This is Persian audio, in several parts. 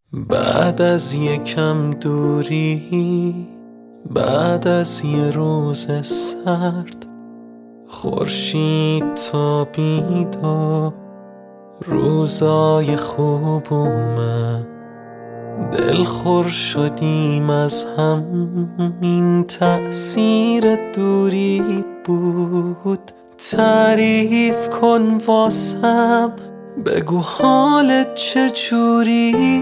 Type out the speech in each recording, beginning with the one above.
بعد از یکم دوری، بعد از یه روز سرد، خورشید تابید و روزای خوب اومد. دلخور شدیم از هم، این تأثیر دوری بود. تعریف کن واسم، بگو حالت چجوری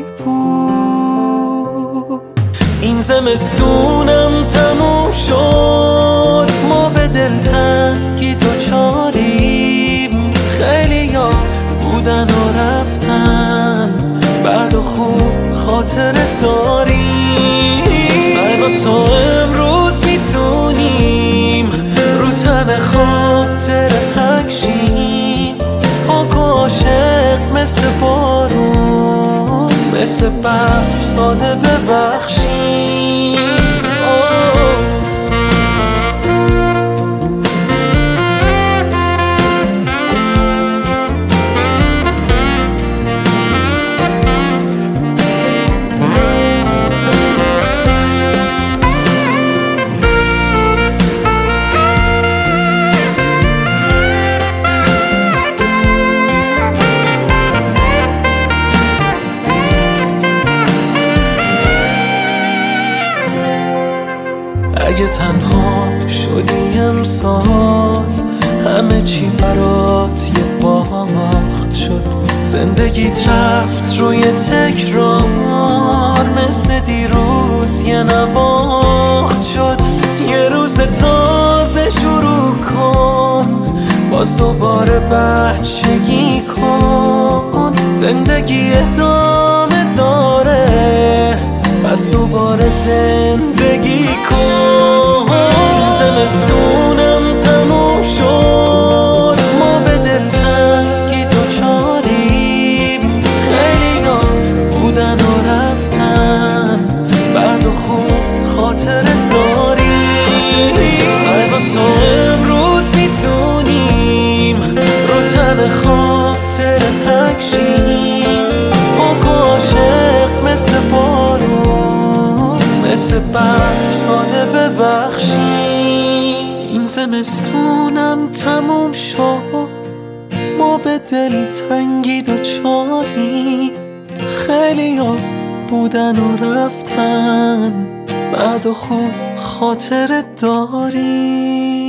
بود. این زمستونم تموم شد، ما به دلتنگی دوچاریم. خیلیا بودن و رفتن، بعد و خوب خاطرت داریم. من و تو امروز میتونیم رو تن خاطر حکشیم. پاک و عاشق مثل بارون، مثل برف ساده ببخشیم. اگه تنها شدی امسال، همه چی برات یه باخت شد. زندگیت رفت روی تکرار، مثل دیروز یه نواخت شد. یه روز تازه شروع کن، باز دوباره بچگی کن. زندگی ادامه داره، پس دوباره زندگی کن. این زمستونم تموم شد، ما به دلتنگی دوچاریم. خیلیا بودن و رفتن، بعد و خوب خاطرت داریم. من و تو امروز میتونیم رو تن خاطر حکشیم. پاک و عاشق مثل بارون، مثل برف ساده ببخشیم. این زمستونم تموم شد، ما به دلتنگی دوچاریم. خیلیا بودن و رفتن، بعد و خوب خاطرت داریم.